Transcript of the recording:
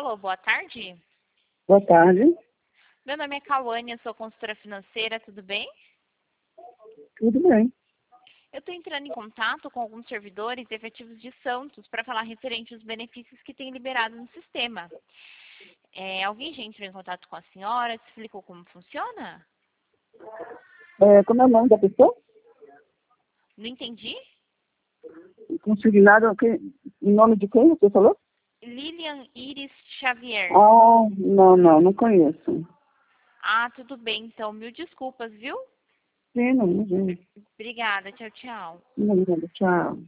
Alô, boa tarde. Boa tarde, Meu nome é Cauane, eu sou consultora financeira, tudo bem? tudo bem. Eu estou entrando em contato com alguns servidores efetivos de Santos para falar referente aos benefícios que tem liberado no sistema. Alguém já entrou em contato com a senhora? Te explicou como funciona? Como é o nome da pessoa? Não entendi? Consignado, em nome de quem você falou? Lilian Iris Xavier. Ah, não conheço. Ah, tudo bem, então. Mil desculpas, viu? Sim, não, Obrigada, tchau, tchau. tchau.